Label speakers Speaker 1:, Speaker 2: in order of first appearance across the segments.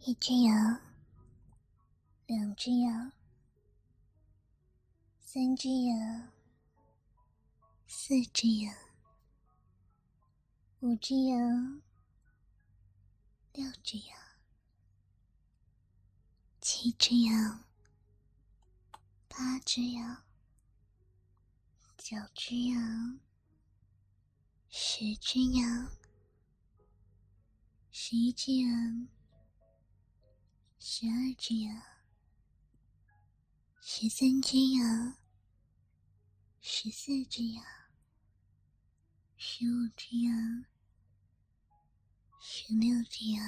Speaker 1: 一只羊，两只羊，三只羊，四只羊，五只羊，六只羊，七只羊，八只羊，九只羊，十只羊，11只羊，12只羊，13只羊，14只羊，15只羊，16只羊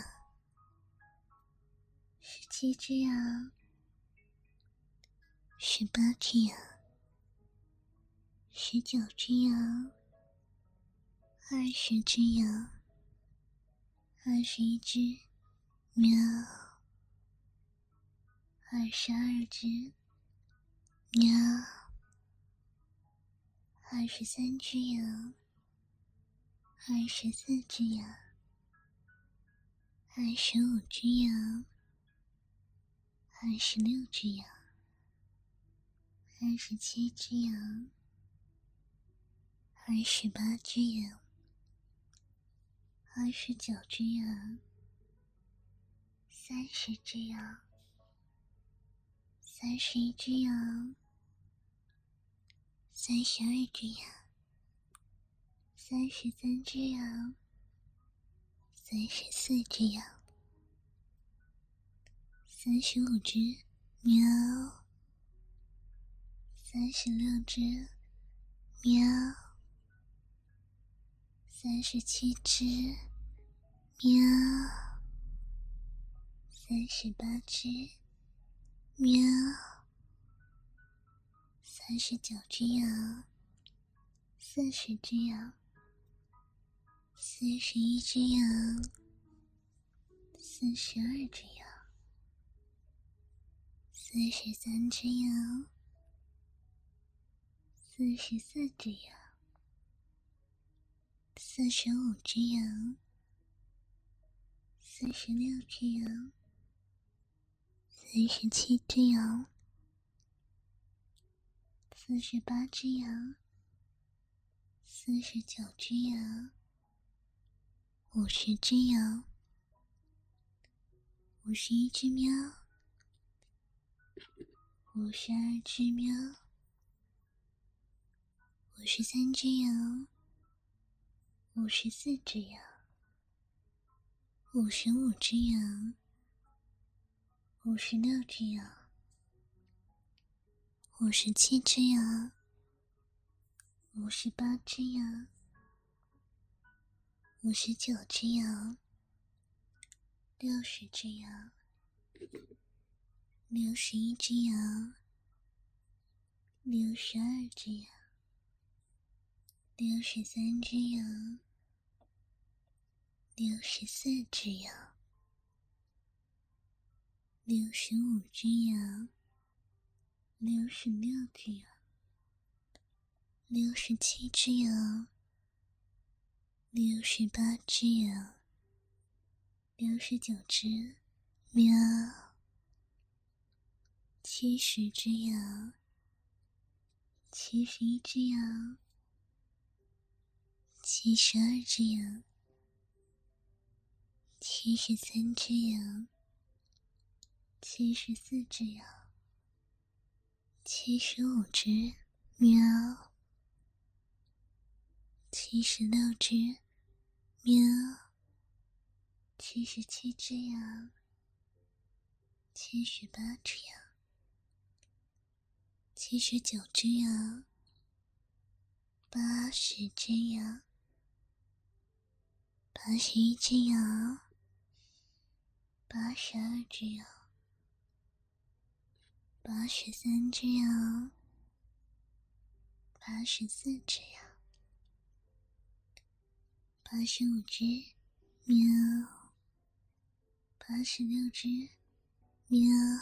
Speaker 1: ，17只羊，18只羊，19只羊，20只羊，21只喵，22只喵，23只羊，24只羊，25只羊，26只羊，27只羊，28只羊，29只羊，30只羊，31只羊，32只羊，33只羊，34只羊，35只喵，36只喵，37只喵，38只喵，39只羊，40只羊，41只羊，42只羊，43只羊，44只羊，45只羊，46只羊，47只羊，48只羊，49只羊，50只羊，51只喵，52只喵，53只羊，54只羊，55只羊，56只羊，57只羊，58只羊，59只羊，60只羊，61只羊，62只羊，63只羊，64只羊，65只羊，66只羊，67只羊，68只羊，69只喵，70只羊，71只羊，72只羊，73只羊，74只羊，75只喵，76只喵，77只羊，78只羊，79只羊，80只羊，81只羊，82只羊，83只羊，84只羊，85只喵，86只喵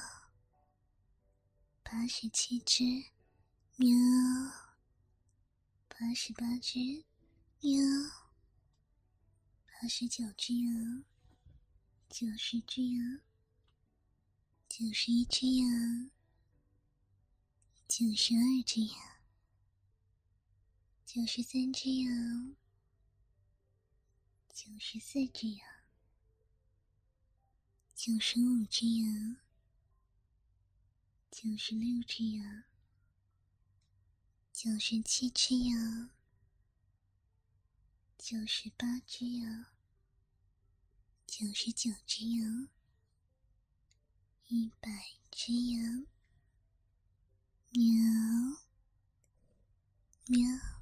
Speaker 1: ，87只喵，88只喵，89只羊，90只羊 91只羊，92只羊，93只羊，94只羊，95只羊，96只羊，97只羊，98只羊，99只羊，100只羊，喵喵。